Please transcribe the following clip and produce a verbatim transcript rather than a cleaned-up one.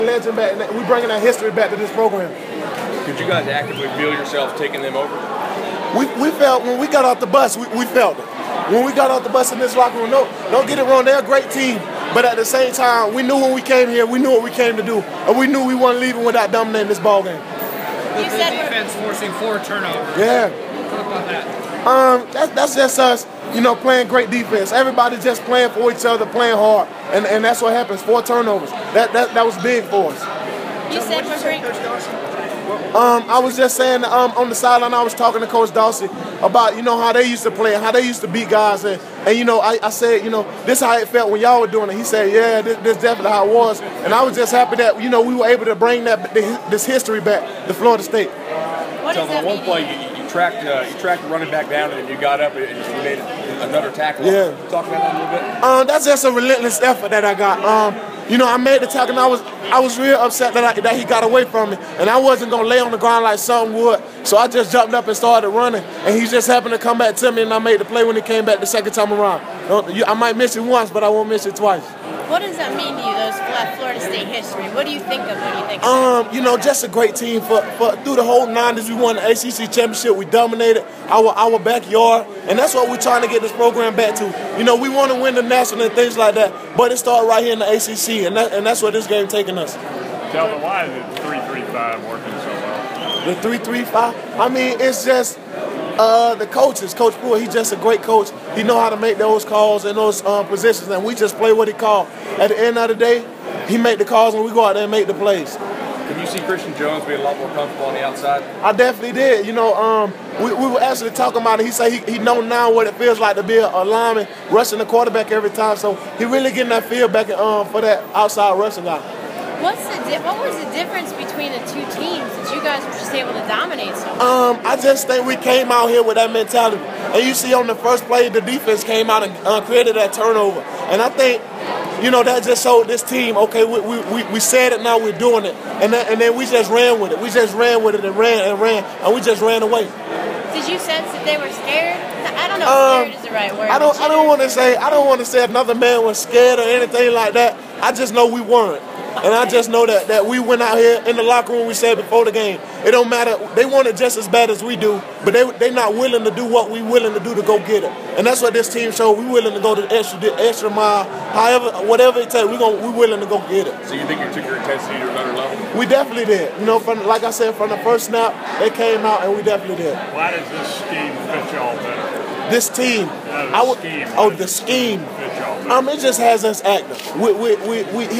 Legend back. We bringing that history back to this program. Did you guys actively feel yourself taking them over? We, we felt when we got off the bus, we, we felt it. When we got off the bus in this locker room, no, don't get it wrong, they're a great team. But at the same time, we knew when we came here, we knew what we came to do. And we knew we weren't leaving without dominating this ball game. You the said defense forcing four turnovers. Yeah. What about that? Um, that, that's just us, you know, playing great defense. Everybody just playing for each other, playing hard. And and that's what happens, four turnovers. That that, that was big for us. You said for great. Um, I was just saying um, on the sideline, I was talking to Coach Dawsey about, you know, how they used to play and how they used to beat guys. And, and you know, I, I said, you know, this is how it felt when y'all were doing it. He said, yeah, this, this is definitely how it was. And I was just happy that, you know, we were able to bring that this history back to Florida State. What so does that on one mean? play, you, you tracked uh, you tracked the running back down, and then you got up and you made another tackle. Yeah. Talk about that a little bit. Um, that's just a relentless effort that I got. Um, you know, I made the tackle, and I was I was real upset that I, that he got away from me, and I wasn't gonna lay on the ground like something would. So I just jumped up and started running, and he just happened to come back to me, and I made the play when he came back the second time around. I might miss it once, but I won't miss it twice. What does that mean to you, those Florida State history? What do you think of when you think of Um, that? you know, just a great team. For, for through the whole nineties, we won the A C C championship. We dominated our our backyard, and that's what we're trying to get this program back to. You know, we want to win the national and things like that, but it started right here in the A C C, and that, and that's where this game taking us. Tell me, why is it three three five working so well? The three three five. I mean, it's just uh, the coaches. Coach Pruitt, he's just a great coach. He know how to make those calls in those uh, positions, and we just play what he called. At the end of the day, he make the calls, and we go out there and make the plays. Can you see Christian Jones being a lot more comfortable on the outside? I definitely did. You know, um, we, we were actually talking about it. He said he, he know now what it feels like to be a, a lineman rushing the quarterback every time. So he really getting that feel back um, for that outside rushing guy. What's the di- what was the difference between the two teams that you guys were just able to dominate so much? Um, I just think we came out here with that mentality. And you see on the first play, the defense came out and uh, created that turnover. And I think, you know, that just showed this team, okay, we we, we, we said it, now we're doing it. And then, and then we just ran with it. We just ran with it and ran and ran, and we just ran away. Did you sense that they were scared? I don't know Um, if scared is the right word. I don't. but I don't want to say. I don't want to say another man was scared or anything like that. I just know we weren't, and I just know that that we went out here in the locker room. We said before the game, it don't matter. They want it just as bad as we do, but they they not willing to do what we willing to do to go get it. And that's what this team showed. We willing to go the extra the extra mile, however, whatever it takes. We going we willing to go get it. So you think you took your intensity to another level? We definitely did. You know, from like I said, from the first snap, they came out, and we definitely did. Why does this scheme fit y'all better? This team, Yeah, the I would, scheme. oh, the scheme. Fit y'all better? Um, it just has us active. We, we, we, we,